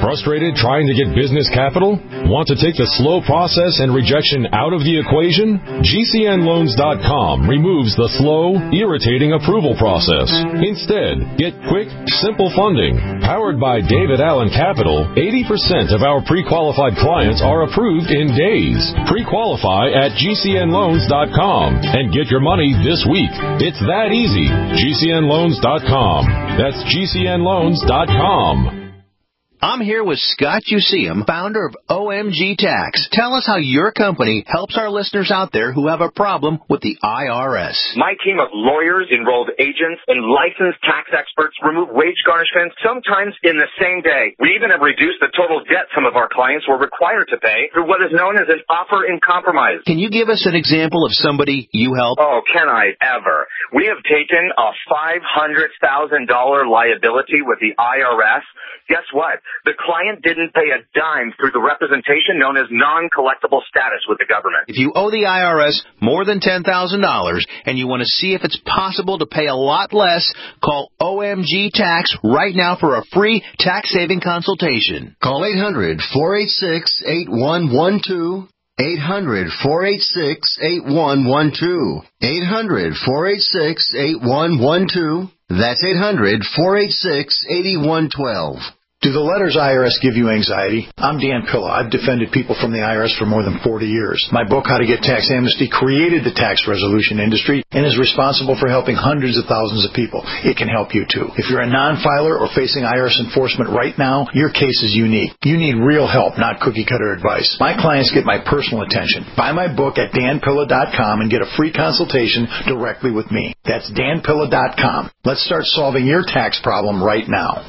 Frustrated trying to get business capital? Want to take the slow process and rejection out of the equation? G C N loans dot com removes the slow, irritating approval process. Instead, get quick, simple funding. Powered by David Allen Capital, eighty percent of our pre-qualified clients are approved in days. Pre-qualify at G C N loans dot com and get your money this week. It's that easy. G C N loans dot com. That's G C N loans dot com. I'm here with Scott Useum, founder of O M G Tax. Tell us how your company helps our listeners out there who have a problem with the I R S. My team of lawyers, enrolled agents, and licensed tax experts remove wage garnishments sometimes in the same day. We even have reduced the total debt some of our clients were required to pay through what is known as an offer in compromise. Can you give us an example of somebody you help? Oh, can I ever? We have taken a five hundred thousand dollars liability with the I R S. Guess what? The client didn't pay a dime through the representation known as non-collectible status with the government. If you owe the I R S more than ten thousand dollars and you want to see if it's possible to pay a lot less, call O M G Tax right now for a free tax-saving consultation. Call eight hundred, four eight six, eight one one two. eight hundred, four eight six, eight one one two. eight hundred, four eight six, eight one one two. That's eight hundred, four eight six, eight one one two. Do the letters I R S give you anxiety? I'm Dan Pilla. I've defended people from the I R S for more than forty years. My book, How to Get Tax Amnesty, created the tax resolution industry and is responsible for helping hundreds of thousands of people. It can help you, too. If you're a non-filer or facing I R S enforcement right now, your case is unique. You need real help, not cookie-cutter advice. My clients get my personal attention. Buy my book at Dan Pilla dot com and get a free consultation directly with me. That's Dan Pilla dot com. Let's start solving your tax problem right now.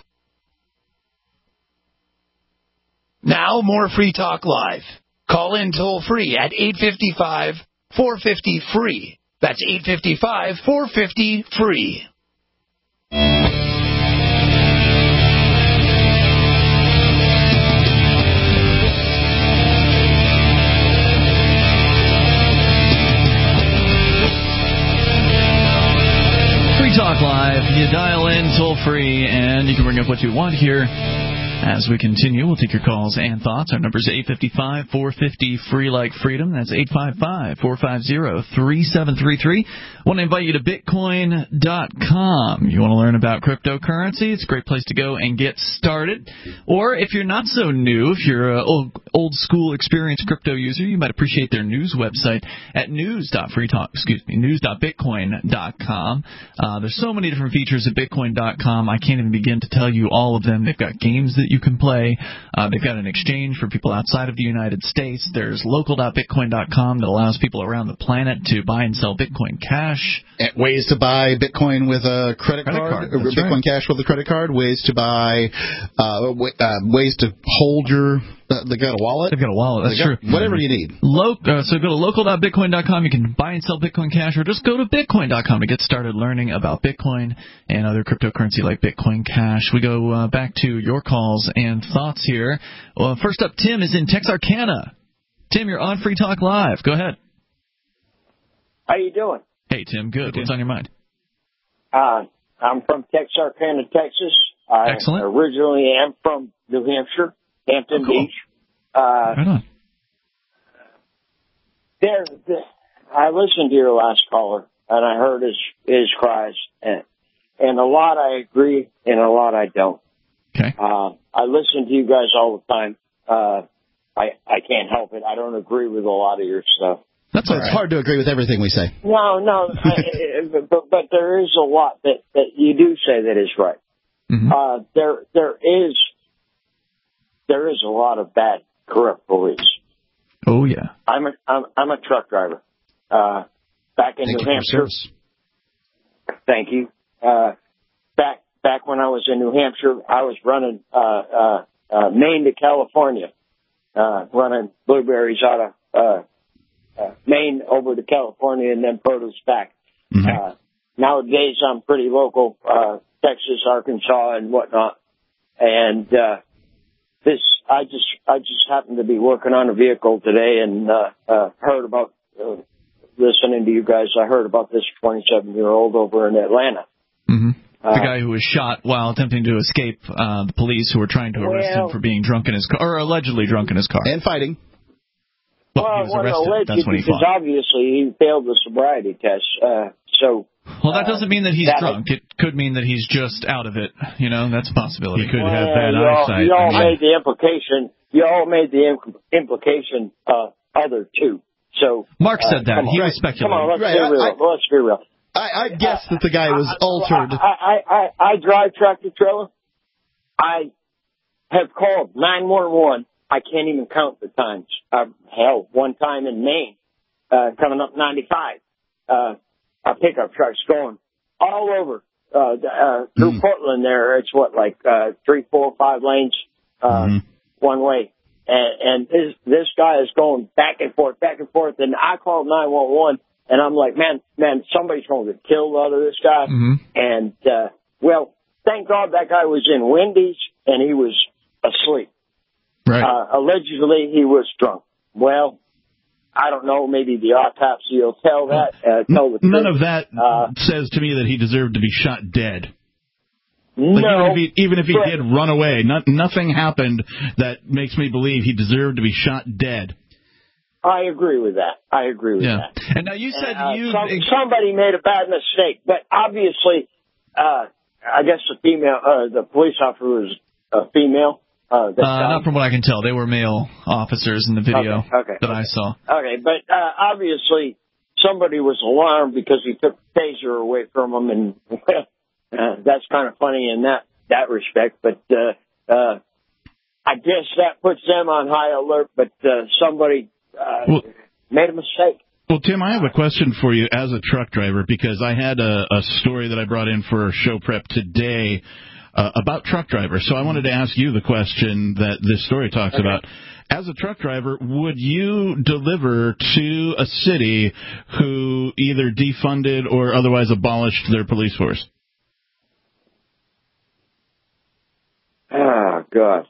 Now, more Free Talk Live. Call in toll-free at eight five five, four five zero, free. That's eight five five, four five zero, free. Free Talk Live. You dial in toll-free, and you can bring up what you want here. As we continue, we'll take your calls and thoughts. Our number is eight five five, four five zero, free like freedom. That's eight five five, four five zero, three seven three three. I want to invite you to bitcoin dot com. You want to learn about cryptocurrency? It's a great place to go and get started. Or if you're not so new, if you're an old, old school experienced crypto user, you might appreciate their news website at news dot free talk, excuse me, news dot bitcoin dot com. Uh, there's so many different features at bitcoin dot com. I can't even begin to tell you all of them. They've got games that you can play. Uh, they've got an exchange for people outside of the United States. There's local dot bitcoin dot com that allows people around the planet to buy and sell Bitcoin Cash. And ways to buy Bitcoin with a credit, credit card, card or Bitcoin right. Cash with a credit card. Ways to buy, uh, w- uh, ways to hold your. Uh, they got a wallet. They've got a wallet. That's got, true. Whatever you need. Lo- uh, so go to local dot bitcoin dot com. You can buy and sell Bitcoin Cash, or just go to bitcoin dot com to get started learning about Bitcoin and other cryptocurrency like Bitcoin Cash. We go uh, back to your calls and thoughts here. Well, first up, Tim is in Texarkana. Tim, you're on Free Talk Live. Go ahead. How you doing? Hey, Tim. Good. Okay. What's on your mind? Uh, I'm from Texarkana, Texas. I Excellent. originally am from New Hampshire, Hampton oh, cool. Beach. Uh, right on. There, there, I listened to your last caller, and I heard his his cries, and, and a lot I agree, and a lot I don't. Okay. Uh, I listen to you guys all the time. Uh, I I can't help it. I don't agree with a lot of your stuff. That's It's right. hard to agree with everything we say. No, no, I, but but there is a lot that, that you do say that is right. Mm-hmm. Uh, there there is there is a lot of bad, corrupt police. Oh yeah. I'm a I'm, I'm a truck driver. Uh, back in Thank New you Hampshire. Thank you. Uh, back back when I was in New Hampshire, I was running uh, uh, uh, Maine to California, uh, running blueberries out of uh, uh, Maine over to California and then produce back. Mm-hmm. Uh, nowadays, I'm pretty local, uh, Texas, Arkansas, and whatnot. And uh, this, I just I just happened to be working on a vehicle today and uh, uh, heard about. Uh, Listening to you guys, I heard about this twenty-seven-year-old over in Atlanta. Mm-hmm. The guy who was shot while attempting to escape uh, the police who were trying to arrest Well- him for being drunk in his car, or allegedly drunk in his car. And fighting. Well, well, he was it wasn't arrested. alleged That's when he because fought. obviously he failed the sobriety test. Uh, so. Well, that doesn't mean that he's that- drunk. It could mean that he's just out of it. You know, that's a possibility. He could Well, have bad you all, eyesight. You all I mean, made the implication. You all made the im- implication. Uh, other two. So. Mark uh, said that. come He on. was speculating. Come on, let's Right, be I- real. I- let's be real. I, I guess that the guy was altered. I, I, I, I drive tractor trailer. I have called nine one one. I can't even count the times. Uh, hell, one time in Maine, uh, coming up ninety-five, uh, a pickup truck's going all over, uh, uh, through Mm. Portland there. It's what, like, uh, three, four, five lanes, uh, Mhm. one way. And, and this, this guy is going back and forth, back and forth. And I called nine one one. And I'm like, man, man, somebody's going to get killed out of this guy. Mm-hmm. And, uh, well, thank God that guy was in Wendy's and he was asleep. right. Uh, allegedly he was drunk. Well, I don't know. Maybe the autopsy will tell that. Uh, tell the None truth. of that Uh, says to me that he deserved to be shot dead. Like, no. even if he, even if he but- did run away, not, nothing happened that makes me believe he deserved to be shot dead. I agree with that. I agree with Yeah. that. And now you said Uh, you. some, somebody made a bad mistake, but obviously, uh, I guess the female, uh, the police officer was a female. Uh, that Uh, died. not from what I can tell. They were male officers in the video Okay, okay, that okay. I saw. Okay, but uh, obviously somebody was alarmed because he took the taser away from him, and uh, that's kind of funny in that that respect. But uh, uh, I guess that puts them on high alert. But uh, somebody uh, Well- made a mistake. Well, Tim, I have a question for you as a truck driver, because I had a, a story that I brought in for show prep today uh, about truck drivers. So I wanted to ask you the question that this story talks Okay. about. As a truck driver, would you deliver to a city who either defunded or otherwise abolished their police force? Oh God,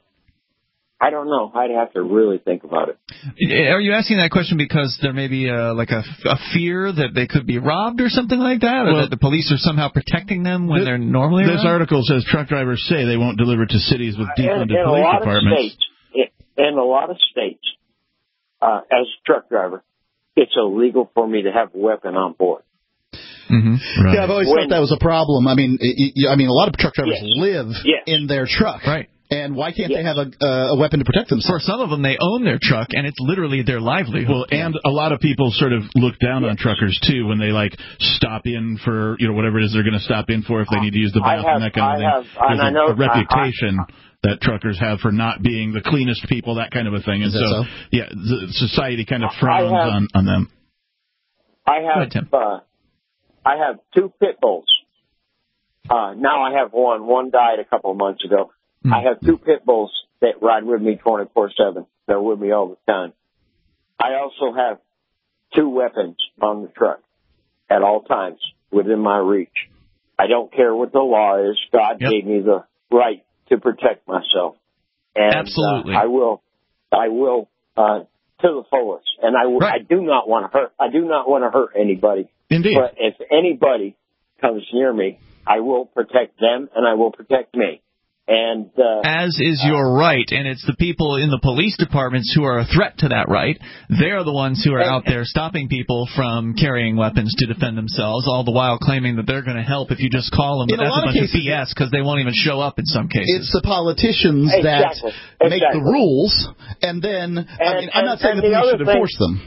I don't know. I'd have to really think about it. Are you asking that question because there may be a, like a, a fear that they could be robbed or something like that, or Well, that the police are somehow protecting them when This- they're normally This around? article says truck drivers say they won't deliver to cities with in, defunded in a police lot departments. of states, in, in a lot of states, uh, as a truck driver, it's illegal for me to have a weapon on board. Mm-hmm. Right. Yeah, I've always When- thought that was a problem. I mean, it, it- I mean, a lot of truck drivers Yes. live Yes. in their truck, Right. And why can't Yes. they have a, uh, a weapon to protect For themselves? some of them, they own their truck, and it's literally their livelihood. Well, and a lot of people sort of look down on truckers too when they like stop in for, you know, whatever it is they're going to stop in for if they need to use the I bathroom, have- that kind of I thing. have- There's and I a, know- a reputation I- that truckers have for not being the cleanest people, that kind of a thing. And Is that so, so? yeah, the society kind of I frowns have- on, on them. I Go ahead, have Tim. uh, I have two pit bulls. Uh, now I have one. One died a couple of months ago. Hmm. I have two pit bulls that ride with me twenty-four seven. They're with me all the time. I also have two weapons on the truck at all times within my reach. I don't care what the law is. God Yep. gave me the right to protect myself. And, Absolutely. Uh, I will, I will, uh, to the fullest. And I, w- Right. I do not want to hurt, I do not want to hurt anybody. Indeed. But if anybody comes near me, I will protect them and I will protect me. And uh, As is your right, and it's the people in the police departments who are a threat to that right. They're the ones who are out there stopping people from carrying weapons to defend themselves, all the while claiming that they're going to help if you just call them. But In a that's a lot of bunch cases, of B S because they won't even show up in some cases. It's the politicians Exactly. that make the Exactly. rules, and then I And- mean, I'm not and- saying and that the we other should thing- enforce them.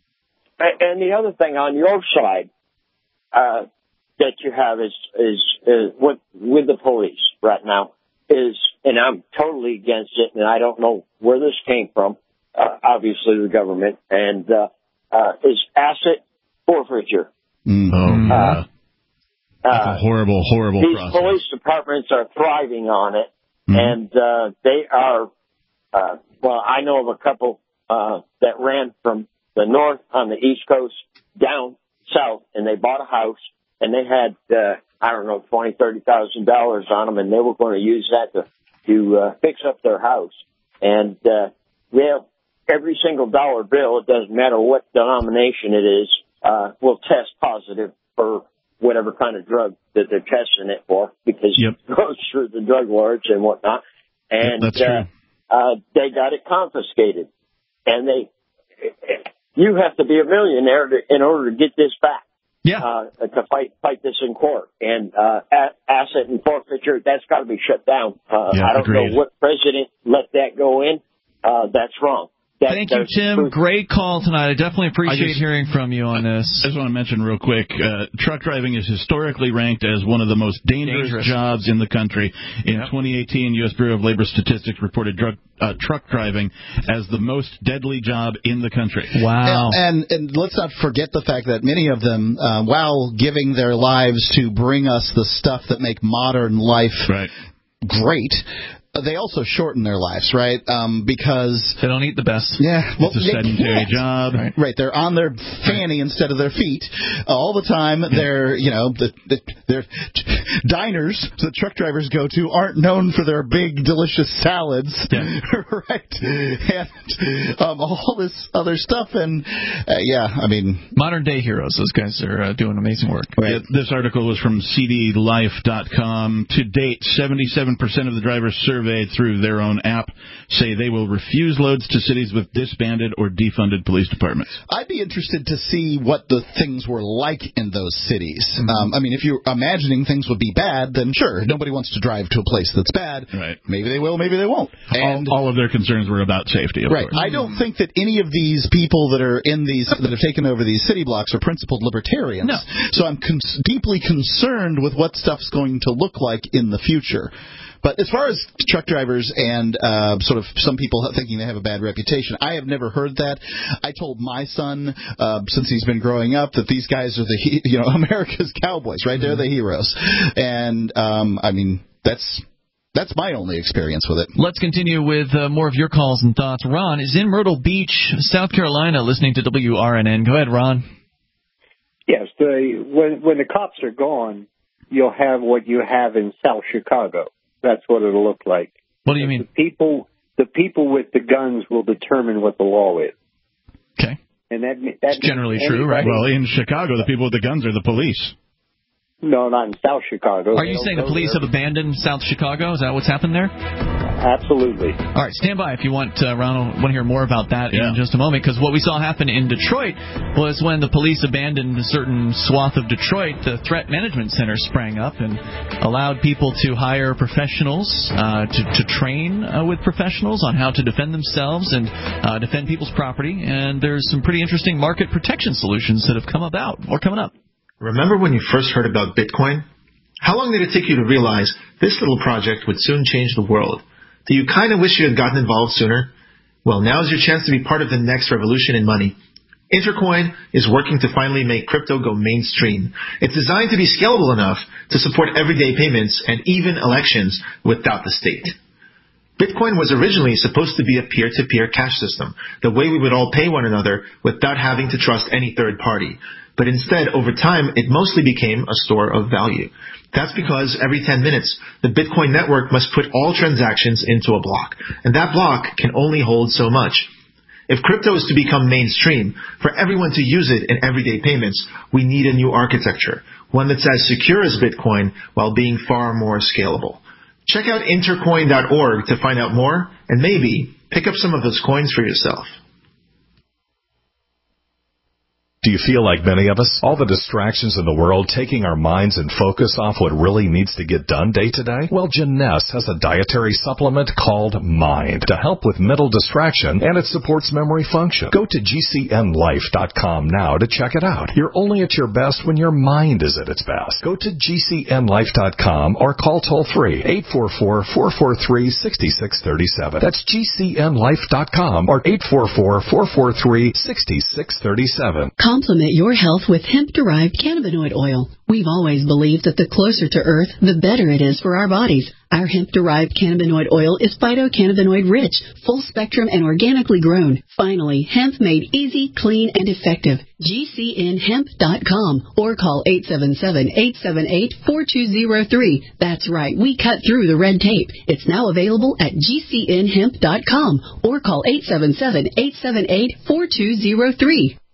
and the other thing on your side uh, that you have is is, is with with the police right now is, and I'm totally against it, and I don't know where this came from. Uh, obviously, the government and uh, uh, is asset forfeiture. Mm. Oh, yeah. That's Uh, a horrible, horrible these process. police departments are thriving on it, Mhm. and uh, they are. Uh, well, I know of a couple uh, that ran from the north on the East Coast down south, and they bought a house, and they had uh, I don't know twenty, thirty thousand dollars on them, and they were going to use that to to uh, fix up their house. And uh, well, every single dollar bill, it doesn't matter what denomination it is, uh, will test positive for whatever kind of drug that they're testing it for, because yep. it goes through the drug lords and whatnot. And That's true. Uh, uh, they got it confiscated. And they, you have to be a millionaire to, in order to get this back. Yeah. Uh, to fight fight this in court. And uh, a- asset and forfeiture, that's got to be shut down. Uh, yeah, I don't agreed. know what president let that go in. Uh, that's wrong. That, Thank you, Tim. Great call tonight. I definitely appreciate just, hearing from you on this. I just want to mention real quick, uh, truck driving is historically ranked as one of the most dangerous, dangerous. jobs in the country. In yep. twenty eighteen, U S Bureau of Labor Statistics reported drug, uh, truck driving as the most deadly job in the country. Wow. And, and, and let's not forget the fact that many of them, uh, while giving their lives to bring us the stuff that make modern life right. great, they also shorten their lives, right? Um, because they don't eat the best. Yeah, well, it's a sedentary job. Right. right, they're on their fanny instead of their feet uh, all the time. Yeah. They're, you know, the, the their diners that truck drivers go to aren't known for their big, delicious salads, yeah. right? And um, all this other stuff, and uh, yeah, I mean, modern day heroes. Those guys are uh, doing amazing work. Right. Yeah, this article was from C D life dot com. To date, seventy-seven percent of the drivers surveyed through their own app say they will refuse loads to cities with disbanded or defunded police departments. I'd be interested to see what the things were like in those cities. Mm-hmm. Um, I mean, if you're imagining things would be bad, then sure, nobody wants to drive to a place that's bad. Right. Maybe they will, maybe they won't. And all, all of their concerns were about safety, of right. course. I don't think that any of these people that are in these, that have taken over these city blocks are principled libertarians. No. So I'm con- deeply concerned with what stuff's going to look like in the future. But as far as truck drivers and uh, sort of some people thinking they have a bad reputation, I have never heard that. I told my son, uh, since he's been growing up, that these guys are the he- you know America's cowboys, right? They're the heroes, and um, I mean that's that's my only experience with it. Let's continue with uh, more of your calls and thoughts. Ron is in Myrtle Beach, South Carolina, listening to W R N N. Go ahead, Ron. Yes, the, when when the cops are gone, you'll have what you have in South Chicago. That's what it'll look like. What do you mean? The people, the people with the guns will determine what the law is. Okay. And that that's generally true, right? Well, in Chicago, the people with the guns are the police. No, not in South Chicago. Are you saying the police have abandoned South Chicago? Is that what's happened there? Absolutely. All right, stand by if you want, uh, Ronald, want to hear more about that yeah. in just a moment, because what we saw happen in Detroit was when the police abandoned a certain swath of Detroit, the Threat Management Center sprang up and allowed people to hire professionals, uh, to, to train uh, with professionals on how to defend themselves and uh, defend people's property, and there's some pretty interesting market protection solutions that have come about or coming up. Remember when you first heard about Bitcoin? How long did it take you to realize this little project would soon change the world? Do you kind of wish you had gotten involved sooner? Well, now is your chance to be part of the next revolution in money. Intercoin is working to finally make crypto go mainstream. It's designed to be scalable enough to support everyday payments and even elections without the state. Bitcoin was originally supposed to be a peer-to-peer cash system, the way we would all pay one another without having to trust any third party. But instead, over time, it mostly became a store of value. That's because every ten minutes, the Bitcoin network must put all transactions into a block, and that block can only hold so much. If crypto is to become mainstream, for everyone to use it in everyday payments, we need a new architecture, one that's as secure as Bitcoin while being far more scalable. Check out intercoin dot org to find out more, and maybe pick up some of those coins for yourself. Do you feel like many of us? All the distractions in the world taking our minds and focus off what really needs to get done day to day? Well, Jeunesse has a dietary supplement called Mind to help with mental distraction, and it supports memory function. Go to G C N life dot com now to check it out. You're only at your best when your mind is at its best. Go to G C N life dot com or call toll-free eight four four, four four three, six six three seven. That's G C N life dot com or eight four four, four four three, six six three seven. Complement your health with hemp-derived cannabinoid oil. We've always believed that the closer to Earth, the better it is for our bodies. Our hemp-derived cannabinoid oil is phytocannabinoid-rich, full-spectrum, and organically grown. Finally, hemp made easy, clean, and effective. G C N hemp dot com or call eight seven seven, eight seven eight, four two zero three. That's right, we cut through the red tape. It's now available at G C N hemp dot com or call eight seven seven, eight seven eight, four two zero three.